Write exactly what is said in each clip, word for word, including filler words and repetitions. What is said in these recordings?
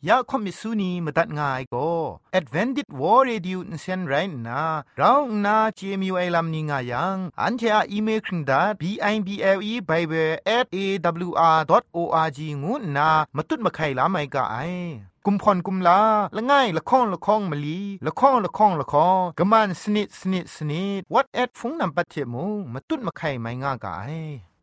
ยาคอมิสุนีมตัดง่ายก็ Advented War Radio นเซนไรนะเราหน้า จี เอ็ม ยู ไอ ลัมนิงายังอันเทออีเมลคิงดา บี ไอ บี แอล อี Bible แอท เอ ดับเบิลยู อาร์ ดอท โอ อาร์ จี งูนะมาตุดมาไข่ลาไม่กะไอกุมพรกุมลาละง่ายละข้องละข้องมะลีละข้องละข้องละข้องกะมันสนิดสนิดสนิด What at ฟงนำปัจเจมูมาตุดมาไข่ไม่ง่ากะไอ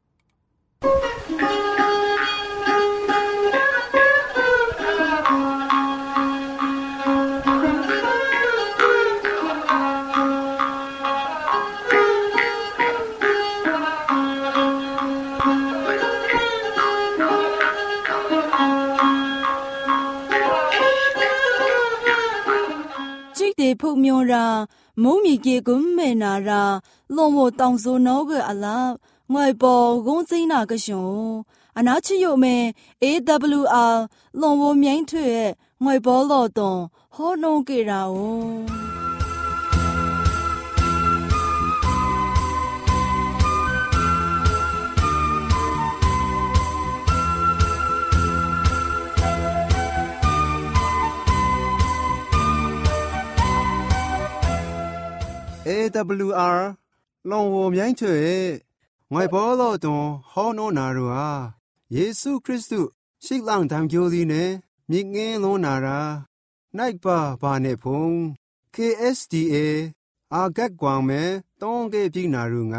พวกมีรามุงมีเกกุมเมนาราลงโมตองโซโนกอะลางวยปอกงซินาก็ชงอนาชิโยเม เอ ดับเบิลยู อาร์ ลงโมเมียงถ้วยงวยปอลอตงฮอโนเกราโอเอ ดับเบิลยู อาร์ ลองโวมยังเฉยงวยพอลอตงฮอโนนารัวเยซูคริสต์ชิกลังทำเกียวลีเนมิเงลงนาราไนปะบาเนพง เค เอส ดี เอ อากัดกวางเมต้องเก็บพินารุงไง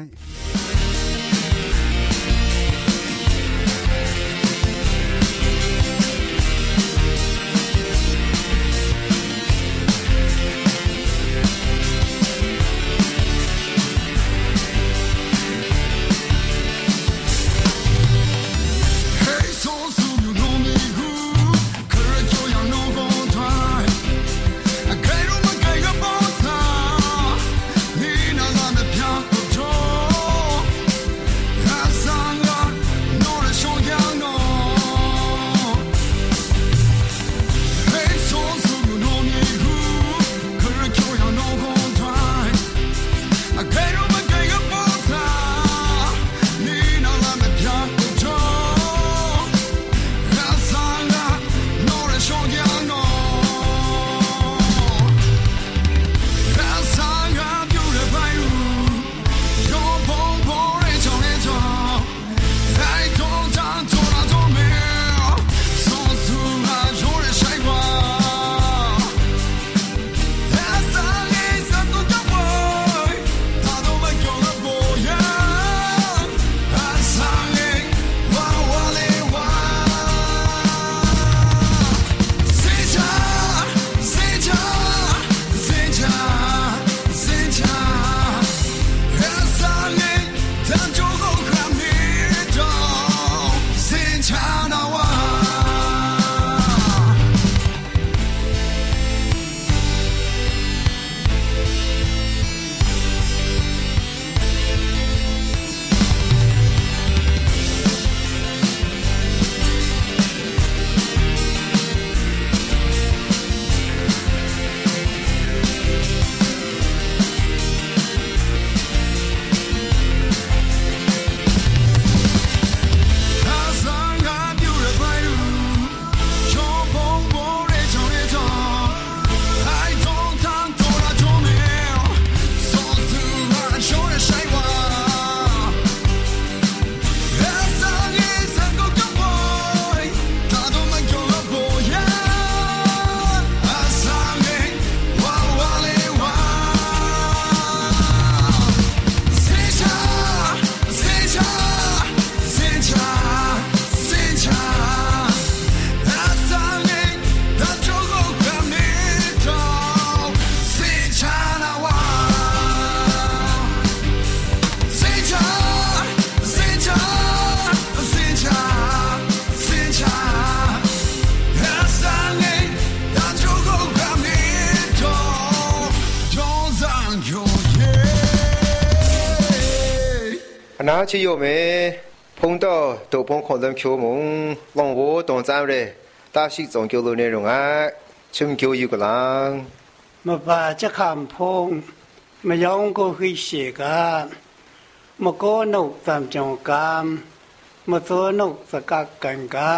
นาชิโยเมพงต่อตัวพงคนเดิมคิวมงลองโวตรงจามเลยตาชิจงเกี่ยวเลยในโรงงานชิมเกี่ยวอยู่กันลังมาป่าจะขามพงมายองก็คือเสียกันมาโกนกตามจงกามมาตัวนกสกัดกันกัน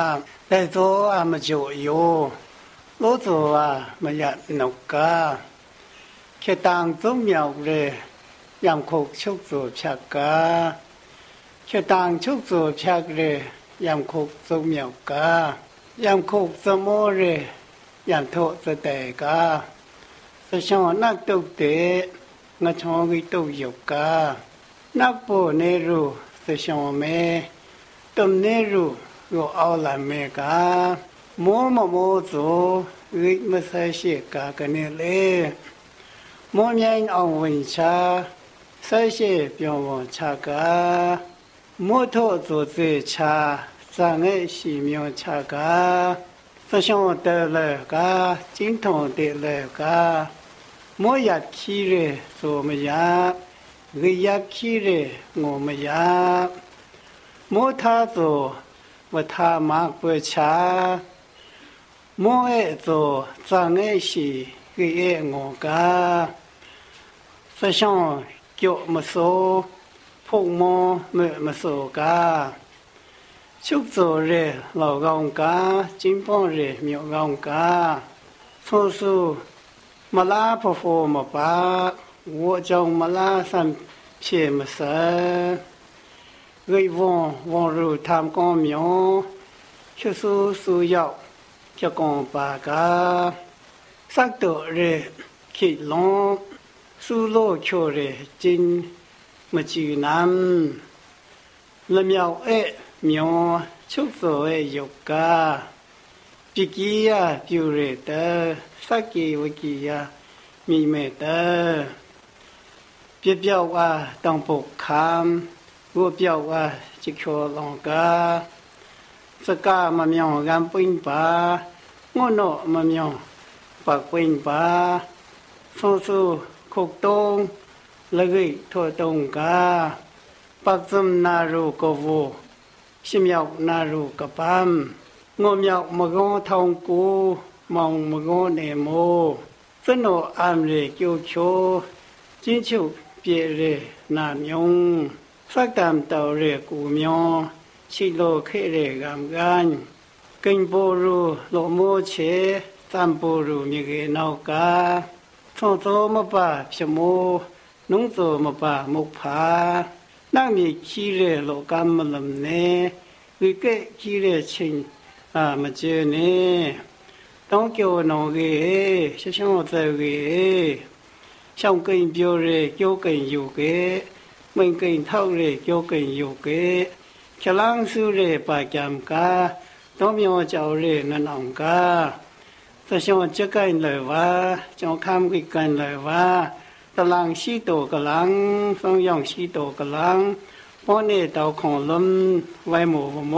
แต่ตัวอามาจ่อยโลตัวอามาหยัดนกกาแค่ต่างตุ้มยาวเลยยำคุกชุกตัวชักกาแค่ต่างชุกตัวชักเลยยำคุกตุ้มยาวกายำคุกสมอเลยยำโทสเตกาสชอนักตุกเตงะชอวิตุยกกานักโปเนรูสชอเมตุมเนรูก็เอาละเมกาโมมโมโซวิมะไสเชกากันเนเลโมยังเอาวินชาไสเชเปียววชากาโมโทโซเซชาสังเอชิเมียวชากาสชอเตเลกาจิงทงเตเลกาโมยัดคีเรโซมยาริยักคีเรงโมยาโมทาโซวัฏามากเปชาโมเอโตสังเอชีกิเองกาสชองเกี่ยวมโซพงโมเมมโซกาชุกโซเรเหล่ากองกาจิมปองเรมีกองกาโซซูมาลาพโฟมาปาวัวจงมาลาสัมเชมเสเกยวงวงรูทำกองเหมียวชื่อสูสูยาวจะกองปากาสักตัวเรขีดลงสูโลโชเรจินมาจีน้ำละเมียวเอะเหมียวชุกโซเอยกกาปิกิยาปิวเรเตสักกีวกิยามีเมเตเปียเปียวว่าต้องปกคำวัวเปียวว่าจิโคลองกาสกามาเมียวกำปิ้งปางโนมาเมียวปากปิ้งปาสู้สู้คุกตงละกิทั่วตงกาปักซุมนารูกวูชิมยาวนารูกปัมงมยาวมะกงทองกูมองมะกงเนโมสโนอามเรกิวโชจินชุเปียเรนามยงสักตามเต่าเรกูมยองชิโลเคเรกามกันกินปูรูโลโมเชตัมปูรูมีเกนาวกาทองโตมะปาพชโมนุงโตมะปามุกผานั่งมีคีเรโลกามมลมเนวิเกคีเรชิงอามาเจเนต้องเกี่ยวนองเกชะชงเตเกช่างกินเปียวเรเกี่ยวกันอยู่เกมันกินเท่าเรเกี่ยวกันอยู่เกฉลังสุเรปาจามกาต้องมีเจ้าเรนันองกาแต่ชงจะกันเลยว่าจงคำกิกันเลยว่าตลังชีโตกลังฟงยองชีโตกลังป้อนเอเตาของลมไว้หมู่โม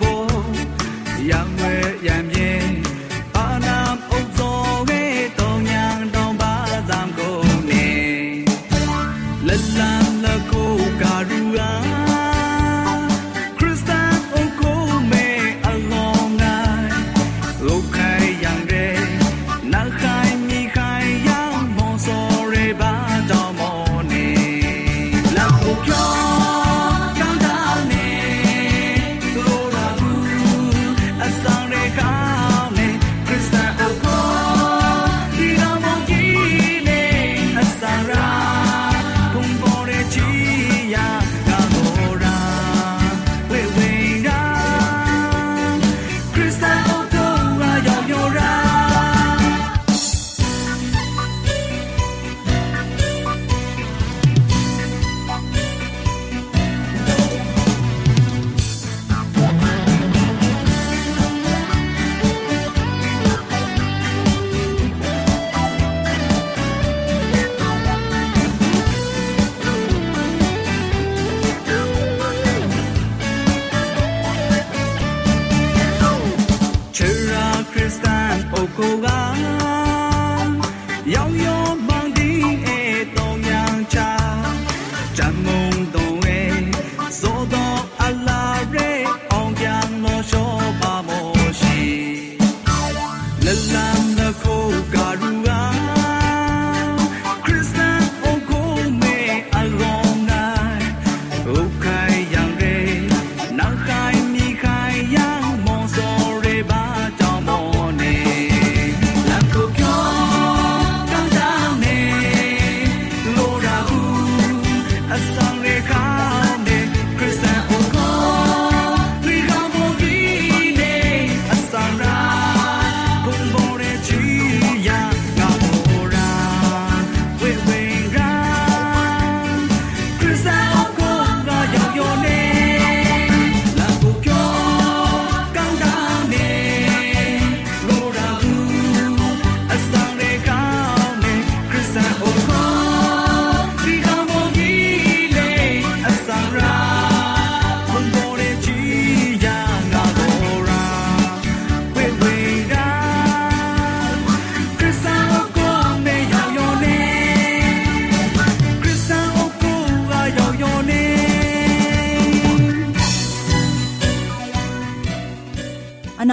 Yang we yang ye, anam ozore.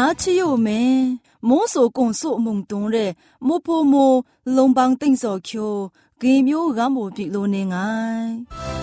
拿起有没摸索工作梦中的摸破摸龙邦顶上去给苗个毛笔路呢爱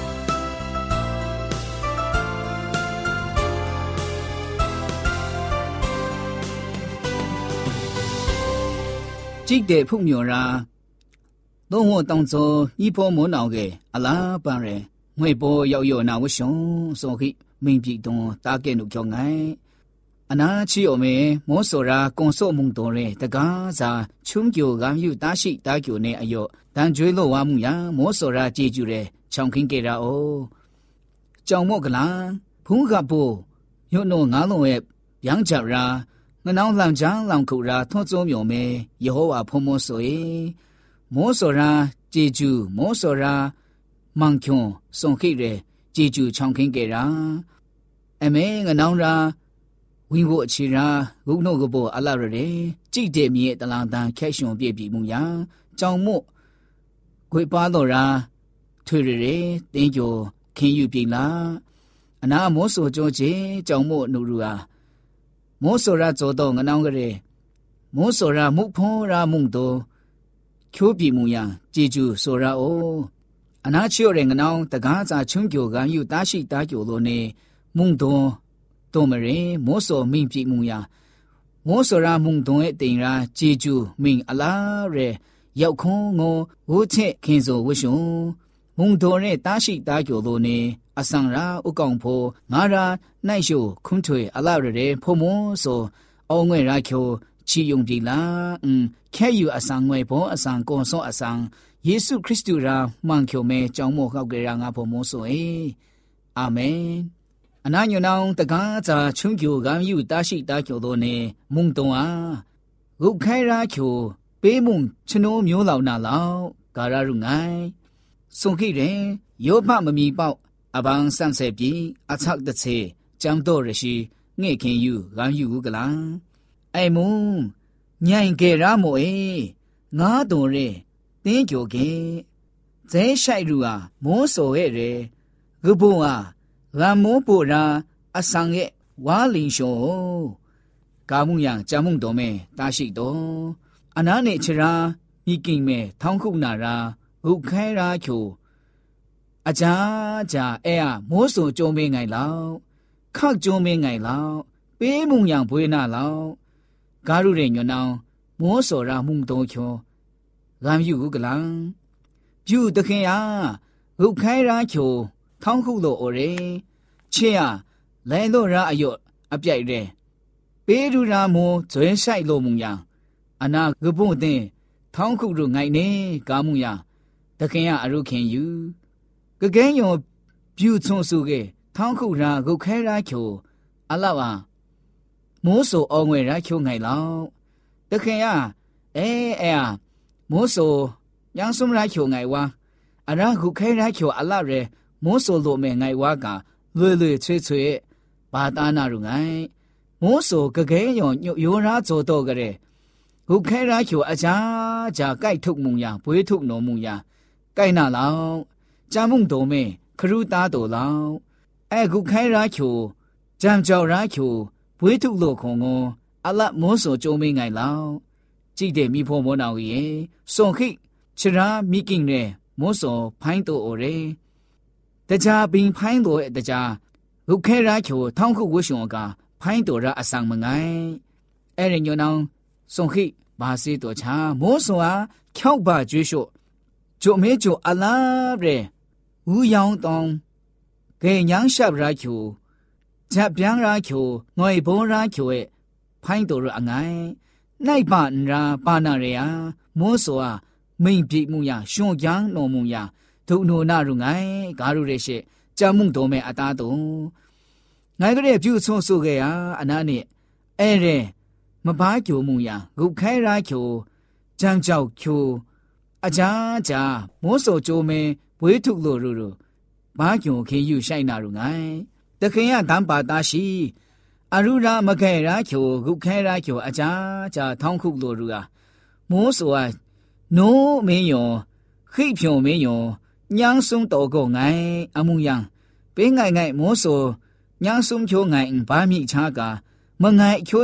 这个朋友啦当我当作一波莫闹的阿拉班人我波要有那我想所以明白懂大概都叫爱阿那只有me莫说啦工作梦多嘞大家在穷求甘有大西大求呢哎哟但追落话木呀莫说啦记住嘞常听给啦哦ကြောင့်မို့ကလားဖုံးကပိုယုံတော့ငါလုံးရဲ့ပြန်ကြရာငနောင်းလမ်းချမ်းလောင်ခုရာထွန်းစုံမြော်မဲယေဟောဝါဖုံးမို့ဆိုရေမိုးစောရာဂျေဂျူမိုးစောရာမန်ကျွန်စုံခိရဲဂျေဂျူချောင်းခင်းကြရာအမဲငနောင်းရာဝိဘုအချီရာဂုဏကဘောအလာရတဲ့ကြည်တဲ့မြေတလန်တန်ခက်ရှင်ပြည့်ပြီမှုရာကြောင့်မို့ခွေပါတော့ရာထွေရတဲ့တင်းကျော်ခင်းယူပြီလားအနာမိုးစောကြောချင်းကြောင့်မို့နူရူဟာမိုးစောရာကြောတော့ငနောင်းကြတဲ့မိုးစောရာမုဖောရာမုံတော့ချိုးပြီမှုရာဂျေဂျူဆိုရာအိုအနာချီရတဲ့ငနောင်းတကားစာချုံကျော်ကယူတာရှိတာကျော်လို့နေမုံတော့တော်မရင်မိုးစောမင်းပြီမှုရာမိုးစောရာမုံတော့ရဲ့တင်ရာဂျေဂျူမင်းအလားရဲရောက်ခွန်ငိုဝှချက်ခင်စောဝှရှုံမုံတော်ရဲ့တာရှိတာကျော်လို့နေအဆန်ရာဥကောင်ဖိုငါရာနိုင်ရှုခွန်းထွေအလားရဲဖုံမိုးစောအောင်ငွေရာချိုချီယုံပြီလားอืมแค่อยู่อสังငွေဘောအဆန်ကွန်စောအဆန်ယေရှုခရစ်တုရာမှန်ချုံမဲကြောင်းမောခောက်ကြရာငါဖို့မိုးဆိုအေအာမင်အနာညောင်းတကားစာချုံကျိုကံယူတာရှိတာကျော်တော့နေမုံတုံအားဂုတ်ခိုင်ရာချိုပေးမုံချနိုးမျိုးလောင်နာလောက်ဂါရရုငိုင်းစုံခိတယ်ယောဖမမီပေါအပန်းဆန့်ဆက်ပြီးအချက်တစ်ချေကြမ်းတော့ရရှိငဲ့ခင်ယူကံယူကလားအိုင်မုံညင်ကေရာမိုအေငါတော်ရဲတင်းကြိုကေဇဲဆိုင်ရူဟာမိုးစောရဲ့ရဲဂဘုံဟာဂမ်မိုးပူရာအဆန်ရဲ့ဝါလင်ရှောကာမှုယံဂျမုံတော်မဲတာရှိတော်အနာနေချရာမိကိမဲထောင်းခုနာရာဟုခဲရာချိုအကြာကြာအဲအမိုးစောကြုံမင်းငိုင်လောက်ခောက်ကြုံမင်းငိုင်လောက်ပေးမှုယံဘွေးနာလောက်ဂါရုရဲ့ညွန်းအောင်မိုးစောရာမှုံတော်ချောဂမ်ယူကလံပြူတခင်ယာဟုခိုင်ရာချိုထောင်းခုလို့အော်ရဲချေရလဲလို့ရာအယော့အပြိုက်ရဲပေးရူရာမိုးဇွဲဆိုင်လို့မှုံယာအနာကပုတ်တဲ့ထောင်းခုတို့ငိုင်နေကာမှုယာတခင်ယာအရုခင်ယူကကဲညောပြူချုံစုကထောင်းခုရာဟုခဲရာချိုအလောက်ဟာမိုးဆိုအောင်ငွေရာချိုငိုင်လောက်တခင်ရအဲအဲမိုးဆိုညံစုံရာချိုငိုင်ဝါအရာခုခဲရာချိုအလာရဲမိုးဆိုလိုမဲငိုင်ဝါကလွေလွေချွေချွေဘာတာနာရုငိုင်မိုးဆိုကကဲယောညိုယောရာဇောတော့ကတဲ့ခုခဲရာချိုအချာဂျာကြိုက်ထုတ်မှုညာဘွေးထုတ်နော်မှုညာကြိုက်နာလောက်ဂျာမုံတော်မဲခရူသားတော်လောက်အဲခုခဲရာချိုဂျမ်ကြောရာချိုဘွေးထုလို့ခုံကိုအလတ်မိုးစောကြုံမင်းငိုင်လောက်ကြည့်တဲ့မိဖို့မောနာဝီရဲ့စွန်ခိချရာမိကင်းနဲ့မိုးစောဖိုင်းတော်အိုရဲတကြပင်ဖိုင်းတော်တကြလုခဲရာချိုထောင်းခုဝှရှုံကဖိုင်းတော်ရအဆောင်မငိုင်အဲ့ရညောနောင်စွန်ခိဘာစီတော်ချာမိုးစောဟာခေါက်ပါကျွေးလျှော့ဂျိုမဲဂျိုအလားရဲဦးယောင်တောင်ဂေညန်းရှပ်ရာချိုဂျပ်ပြန်ရာချိုငွေဘောရာချိုရဲ့ဖိုင်းတော်ရအငိုင်နိုင်ပါနရာပါနာရယာမိုးစောမိန်ပြမှုရရှွန်ကျန်းတော်မူရဒုနိုနာရုငိုင်ဂါရုရဲ့ရှေကြမှုတော်မဲအသားတုံငိုင်ကလေးပြုဆုံဆိုခဲ့ရအနာနဲ့အဲ့ရဲမဘားကြိုမှုရဂုခဲရာချိုကြမ်းကြောက်ချိုအကြာကြာမိုးစောကြိုမဲဘွေးထုလို့ရူဘားကြိုခေယူဆိုင်နာရုငိုင်တခင်ရတမ်းပါတာရှိအရူရာမခဲရာချိုဂုခဲရာချိုအကြာကြာထောင်းခုလို့ရူဟာမိုးစောနိုးမင်းယောခိဖြုံမင်းယောညန်းစုံတော်ကိုငိုင်အမှုယံပေးငိုင်ငိုင်မိုးစောညန်းစုံချိုငိုင်ဘာမိချာကမငိုင်ချိုးရှေ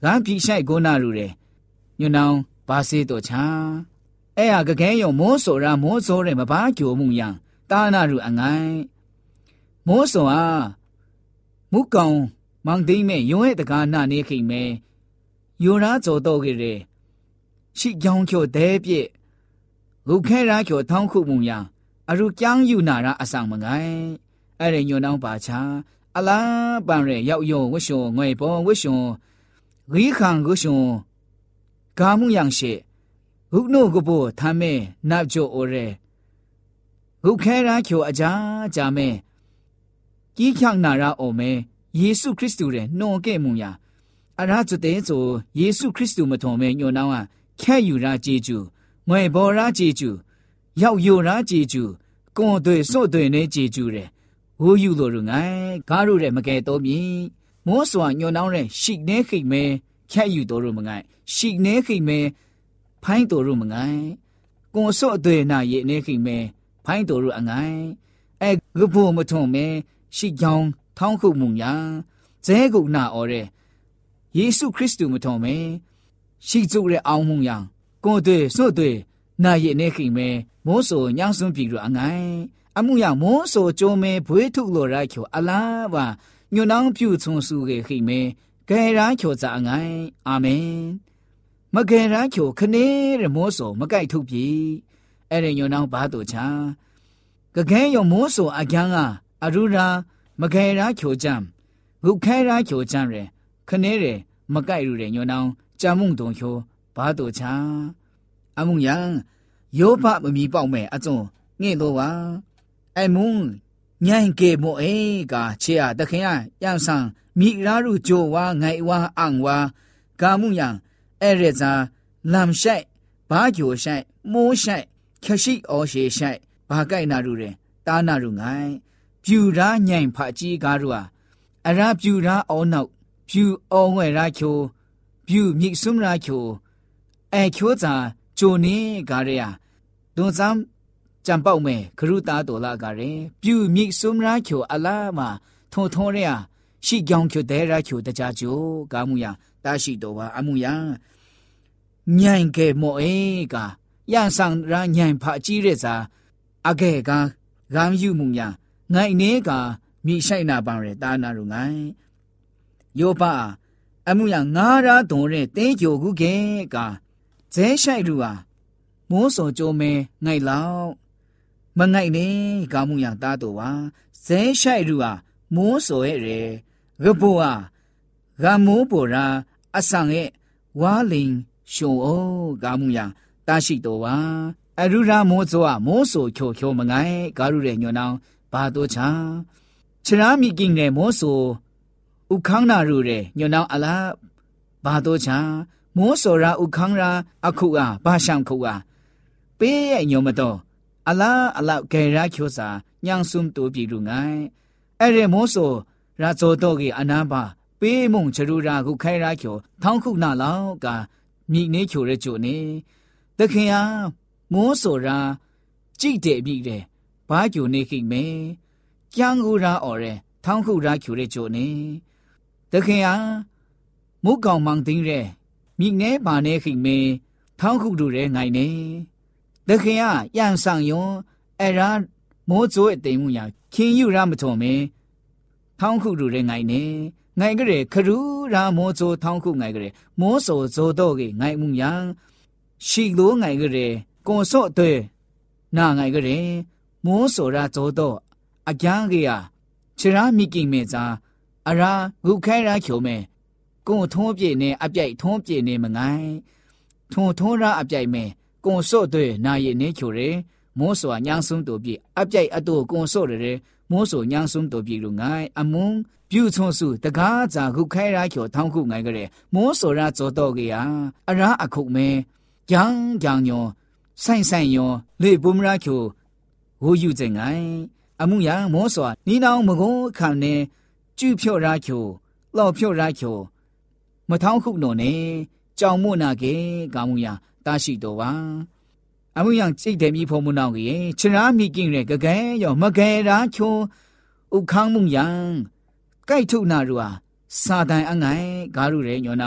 ဂန်ပိရှိုက်ကိုနာရူတယ်ညနောင်ဘာစေတော့ချာအဲဟာကကဲယောမောစောရာမောစောရဲမဘာကြိုမှုယံတာနာရူအငိုင်းမောစောဟာမုကောင်မောင်သိမဲယုံရဲ့တကားနာနေခိမဲယောရာကြောတော့ကြတယ်ရှိကြောင်ကျော်တဲပြည့်ဂုခဲရာကျော်ထောင်းခုမှုယံအရူကျန်းယူနာရာအဆောင်မငိုင်းအဲ့ရညွန်နောင်ပါချာအလားပန်ရဲရောက်ယောဝှရှောငွေပေါ်ဝှရှောဂီခံဂုရှောကာမှုယံရှိဂုနိုကဘောသမဲနတ်ကျော်အိုရဲဂုခဲရာကျော်အကြာဂျာမဲကြီးချောင်းနာရာအိုမဲယေရှုခရစ်တုရဲ့နှောကဲ့မှုယာအရာจุတဲ့ဆိုယေရှုခရစ်တုမထုံမဲညွန်နောင်းကခဲယူရာဂျေဂျူငွေဘော်ရာဂျေဂျူရောက်ယိုရာဂျေဂျူကွန်တွေစို့တွေနဲ့ဂျေဂျူတဲ့ဝူယူလိုရငိုင်းကားရတဲ့မကဲတော်မြည်မောစွာညွန်နောင်းတဲ့ရှိနေခိမဲခဲယူတော်ရမငိုင်းရှိနေခိမဲဖိုင်းတော်ရမငိုင်းကွန်စို့တွေနာရဲ့နေခိမဲဖိုင်းတော်ရအငိုင်းအဲဂဘိုမထုံမဲရှိကြောင်းထောင်းခုမှုညာဇဲကုနာအော်တဲ့ယေရှုခရစ်တုမထုံမဲရှိကျုတဲ့အောင်မှုညာကိုယ်တွေစို့တွေနာရဲ့နေခိမဲမောဆိုညောင်းစွန်းပြီရအငိုင်းအမှုရမောဆိုကြိုမဲဘွေးထုလိုရိုက်ချိုအလားပါညွန်နောင်ပြူချုံစုကေခိမဲကဲရာချိုစာအငိုင်းအာမင်မကဲရာချိုခနေရမောဆိုမကိုက်ထုတ်ပြီအဲ့ဒီညွန်နောင်ဘာတို့ချာကကဲယောမောဆိုအကျန်းကအရူရာမကဲရာချိုကြံဂုခဲရာချိုကြံရခနေရမကိုက်ရူရညွန်နောင်ကြံမှုတုံချိုဘာတို့ချာအမှုယံယောဘမမီပေါက်မဲ့အကျုံငဲ့တော့ပါไอ้มุงญังเกโมเอกาเชียตะเคียนยังซังมีรารุโจวาไงวาอังวากามุยังเอเรซาลำไช่บาโจไช่โมไช่ခရှိဩရှေရှိုက်ဘာကိုက်နာရုတဲ့တာနာရုငိုင်းပြူရာညင်ဖာကြီးကားရုဟာအရာပြူရာအောနောက်ပြူအောငွယ်ရာချိုပြူမြစ်စွမ်ရာချိုအဲချိုသာဂျိုနေကားရဒွန်စမ်จำเป้าเมครูตาตัวละกันเรပြူมิซุมราချိုအလားမှာထုံထုံရရှိကြောင်ချိုတဲရာချိုတကြချိုကာမှုယတရှိတော်ပါအမှုယညင်ကဲမောเอกาย่างสังราညင်ဖာကြီးရဲစာအကဲကဂမ်ယူမှုယငိုင်နေကမိရှိုက်နာပန်ရဲတာနာရုငိုင်းယောပါအမှုယငါရာတုံရဲတဲချိုခုကဲကဇဲရှိုက်ရူဟာမိုးစောကြိုမဲငိုင်လောက်မငိုက်နေကာမှုယတာတော်ပါဇဲရှိုက်ရူဟာမိုးစောရဲ့ရဲဂဘောဟာဂမိုးပေါ်ရာအဆန်ရဲ့ဝါလင်ရှုံအိုကာမှုယတာရှိတော်ပါအရူရာမိုးစောဟာမိုးစောချိုချိုမငိုင်ကာရုရဲ့ညွန်နောင်ဘာတို့ချာချရာမီကင်းနဲ့မိုးစောဥခန်းနာရူရဲ့ညွန်နောင်အလားဘာတို့ချာမိုးစောရာဥခန်းရာအခုဟာဘာရှံခုဟာပေးရဲ့ညုံမတော်အလားအလောက်ဂေရာချိုစာညံဆုံတူပြီလူငိုင်းအဲ့ဒီမိုးဆိုရာဇောတော့ကြီးအနာပါပေးမုံချရူရာခုခိုင်ရာချိုထောင်းခုနာလောက်ကမိနေချိုရဲချိုနေတခင်ဟာမိုးဆိုရာကြည့်တယ်ပြီတဲ့ဘာကျိုနေခိမဲကျန်းကူရာအော်ရဲထောင်းခုရာချိုရဲချိုနေတခင်ဟာမုကောင်မောင်တင်းရဲမိနေပါနေခိမဲထောင်းခုတူရဲငိုင်နေတခင်ကရန်ဆောင်ယွန်အရာမိုးစိုးအတိမ်မှုညာခင်ယူရမထုံမဲထောင်းခုတူရဲငိုင်နေငိုင်ကလေးခရူရာမိုးစိုးထောင်းခုငိုင်ကလေးမိုးစိုးဇိုတော့ကေငိုင်မှုညာရှိလိုငိုင်ကလေးကွန်စော့တဲ့နာငိုင်ကလေးမိုးစိုးရာဇိုတော့အကျန်းကေရချရာမိကိမဲသာအရာဂုခဲရာချိုမဲကွန်ထုံးပြေနေအပြိုက်ထုံးပြေနေမငိုင်ထုံထုံးရာအပြိုက်မဲကွန်စော့တဲ့နာရဲ့နေချိုရဲမိုးစောညန်းဆုံးတူပြီအပြိုက်အတူကွန်စော့ရဲမိုးစောညန်းဆုံးတူပြီလူငိုင်းအမုံပြူချုံစုတကားစာခုခဲရာချိုထောင်းခုငိုင်းကြရဲမိုးစောရာဇောတော့ကေယာအရာအခုမဲဂျန်ဂျန်ညောဆိုင်ဆိုင်ယောလေပုံရာချိုဝူယူကျင်ငိုင်းအမှုယမိုးစောနီနောင်မကုန်းခံနေကျူဖြော့ရာချိုလောက်ဖြော့ရာချိုမထောင်းခုနော်နေကြောင်မို့နာကေကာမှုယတာရှိတော်ပါအမှုယစိတ်တယ်မိဖို့မနောင်ကြီးချရာမိကင်းရဲကကဲရောမကဲရာချိုဥခန်းမှုယံကြိုက်ထုနာရူဟာစာတိုင်အငိုင်ဂါရုရဲညောနောင်ဘ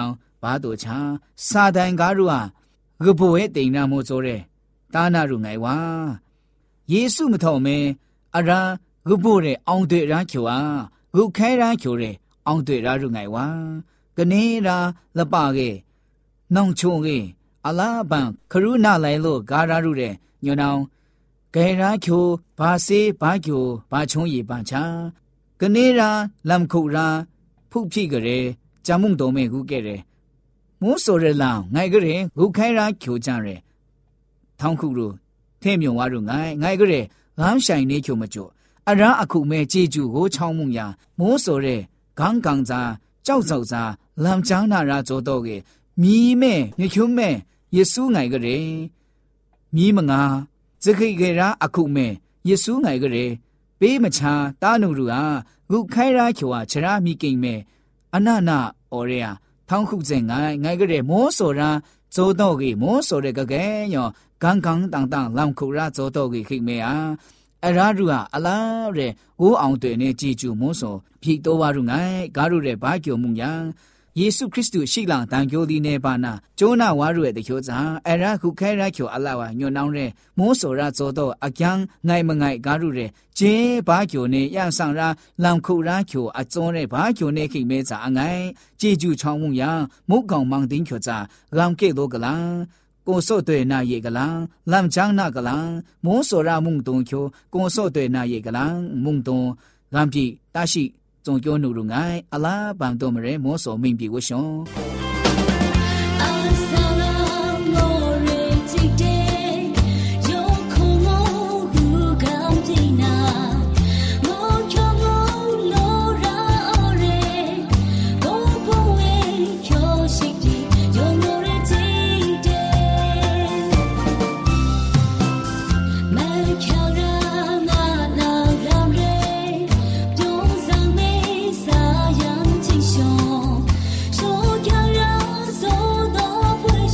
ဘာတို့ချာစာတန်ကားတို့ဟာဂဘဝဲတိန်နာမို့ဆိုတဲ့တာနာရုငိုင်ဝါယေစုမထော်မဲအရာဂဘဝဲအောင်တွေရာချိုအားဂုခဲရာချိုတဲ့အောင်တွေရာရုငိုင်ဝါကနေရာလပကေနောင်ချုံကေအလားပန်ခရုနာလိုက်လို့ဂါရာရုတဲ့ညောင်ဂေရာချိုဘာစေဘာချိုဘာချုံရီပန်ချာကနေရာလမ်ခုရာဖုဖိကရေဂျာမုံတော်မဲခုကဲတဲ့မိုးစောရလောင်ငိုင်ကရေဂုခဲရာချိုကြရဲထောင်းခုတို့ထဲမြုံဝါတို့ငိုင်ငိုင်ကရေငမ်းဆိုင်နေချိုမချိုအရာအခုမဲကြေကျူကိုချောင်းမှုညာမိုးစောတဲ့ဂန်းကန်သာကြောက်စောက်သာလမ်ချာနာရာဇောတော့ကေမြီးမဲညချုံမဲယေစုငိုင်ကရေမြီးမငါဇခိကေရာအခုမဲယေစုငိုင်ကရေပေးမချာတာနုရူဟာဂုခိုင်ရာချိုဟာချရာမီကိမ့်မဲအနနာအော်ရယာထောင်းခုစင်ငိုင်ငိုင်ကရေမောစောရာဇောတော့ကေမောစောတဲ့ကကဲညောဂန်းကန်တန်တန်လမ်ခုရာဇောတော့ကေခိမဲဟာအရာရူဟာအလားတဲ့ဝိုးအောင်တွေနဲ့ကြည်ကျူမောစောဖြီတော်ဝါရုငိုင်ဂါရုတဲ့ဘာကျော်မှုညာယေရှုခရစ်တုရှိလောင်တန်ကြိုဒီနေပါနာကျိုးနာဝါရုရဲ့တချို့စာအရာခုခဲရချိုအလာဝညွန်နောင်းတဲ့မောစောရဇောတော့အကျန်းငိုင်မငိုင်ဂါရုတဲ့ဂျေဘာကျော်နေရဆောင်ရာလမ်ခုရာချိုအကျုံးတဲ့ဘာကျော်နေခိမဲစာအငိုင်ကြည်ကျူချောင်းမှုညာမုတ်ကောင်မောင်တင်းချိုစာရမ်ကေတော့ကလာကိုစော့တွေနာယေကလံလမ်ချန်းနာကလံမောစောရမုံတုံချိုကိုစော့တွေနာယေကလံမုံတုံရမ်ပြီတရှိ总叫努鲁爱阿拉帮多么人摸索明白我想。 说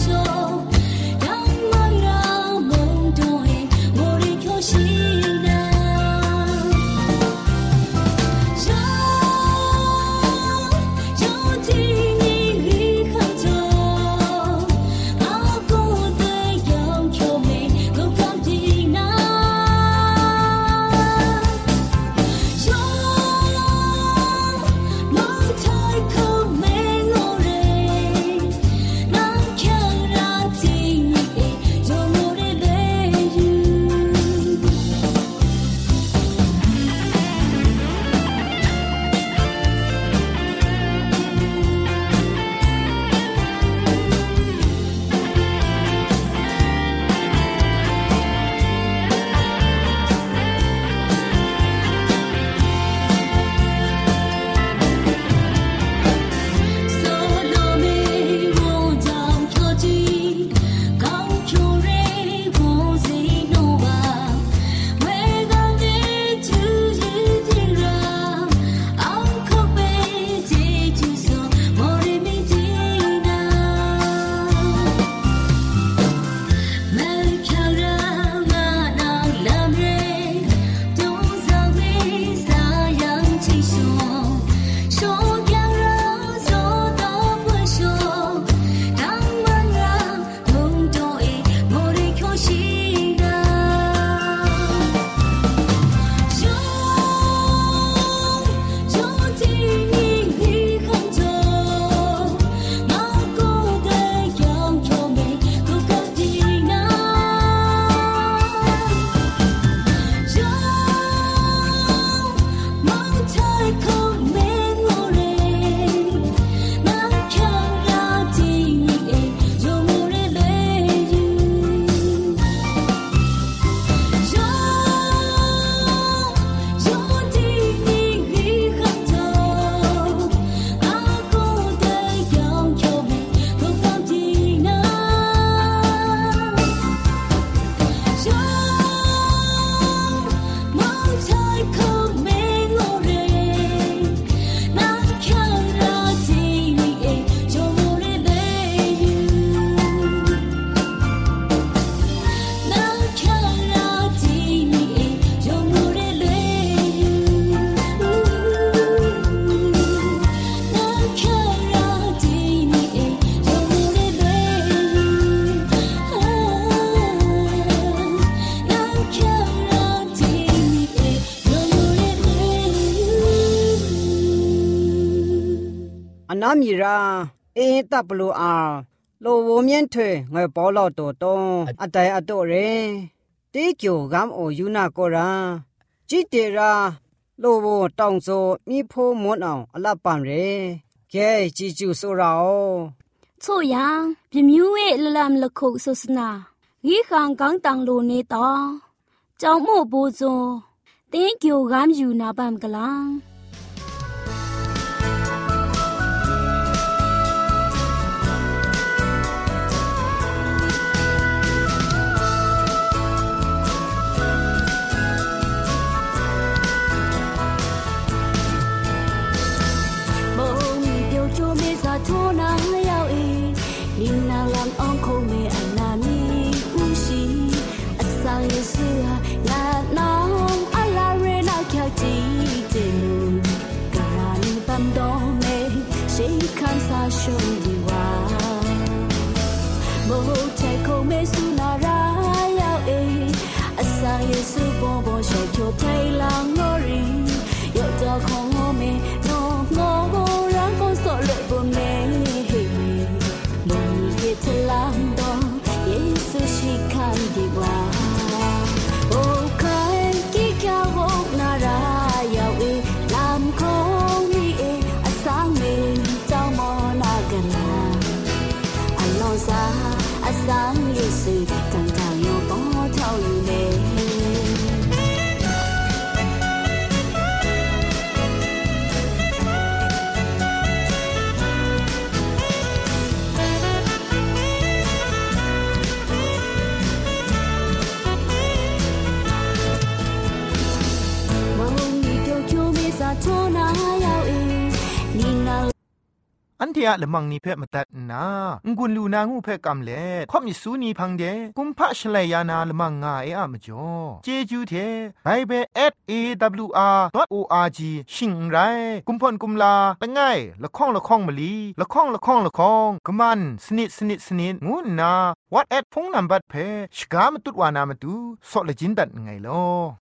နာမီရာအေတပ်ဘလူအာလိုဝမြင့်ထွေငွေပေါ်လို့တော်တုံးအတိုင်အတော့ရဲတေးကြိုကမ်အိုယူနာကိုရာကြည်တေရာလိုဝတောင်စောမိဖိုးမွန်းအောင်အလပ်ပန်ရဲကဲကြည်ကျူဆိုရာချိုယံပြမြူးဝဲလလမ်လခုဆုစနာဂီခန်ကန်တန်လိုနေတော့ကြောင့်မို့ဘူဇွန်တင်းကြိုကမ်ယူနာပမ်ကလန်อันเทียละมังนิเพ่มาตัดนางุนลูนางูเพ่กำเล่ข่อมิสูนีพังเดกุมพะชลัยยานาละมังงาเออะมจ่อเจจูเทไบเบิล เอท เอ ดับเบิลยู อาร์ ดอท โอ อาร์ จี ชิงไรกุมพ่นกุมลาละง่ายละข้องละข้องมะลีละข้องละข้องละข้องกะมันสนิดสนิดสนิดงูนาวัดแอดพงนัมบัดเพ่ชกามตุดวานามตุซอเลจินดัดไงลอ